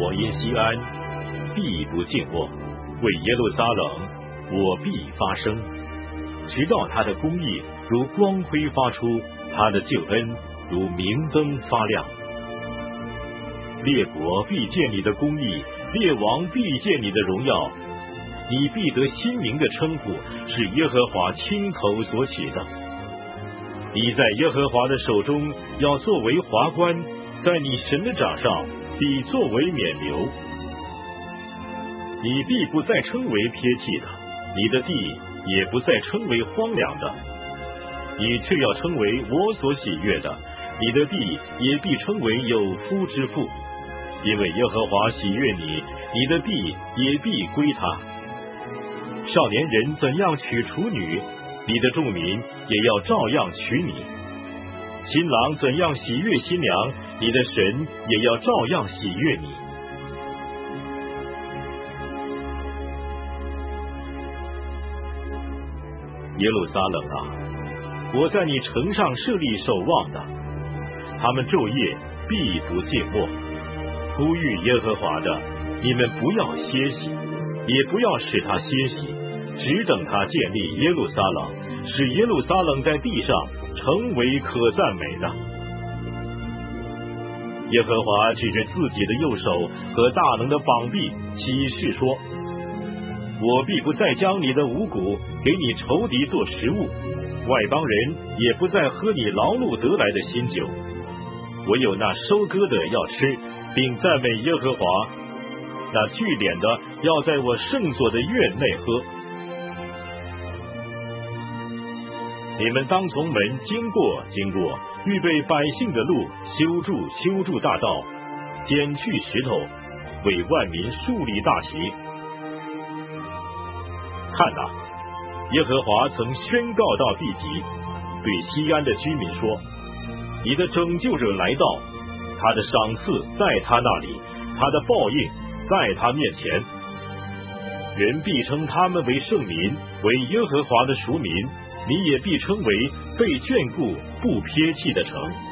我因西安必不静默，为耶路撒冷我必发声，直到他的公义如光辉发出，他的救恩如明灯发亮。列国必见你的公义，列王必见你的荣耀，你必得新名的称呼，是耶和华亲口所起的。你在耶和华的手中要作为华冠，在你神的掌上必作为冕旒。你必不再称为撇弃的，你的地也不再称为荒凉的，你却要称为我所喜悦的，你的地也必称为有夫之妇，因为耶和华喜悦你，你的地也必归他。少年人怎样娶处女，你的众民也要照样娶你；新郎怎样喜悦新娘，你的神也要照样喜悦你。耶路撒冷啊，我在你城上设立守望的，他们昼夜必不静默。呼吁耶和华的，你们不要歇息，也不要使他歇息，只等他建立耶路撒冷，使耶路撒冷在地上成为可赞美的。耶和华指着自己的右手和大能的膀臂起誓说，我必不再将你的五谷给你仇敌做食物，外邦人也不再喝你劳碌得来的新酒，唯有那收割的要吃，并赞美耶和华，那聚敛的要在我圣所的院内喝。你们当从门经过，预备百姓的路，修筑大道，剪去石头，为万民树立大旗。看哪，耶和华曾宣告到地极，对西安的居民说，你的拯救者来到，他的赏赐在他那里，他的报应在他面前。人必称他们为圣民，为耶和华的赎民，你也必称为被眷顾不撇弃的城。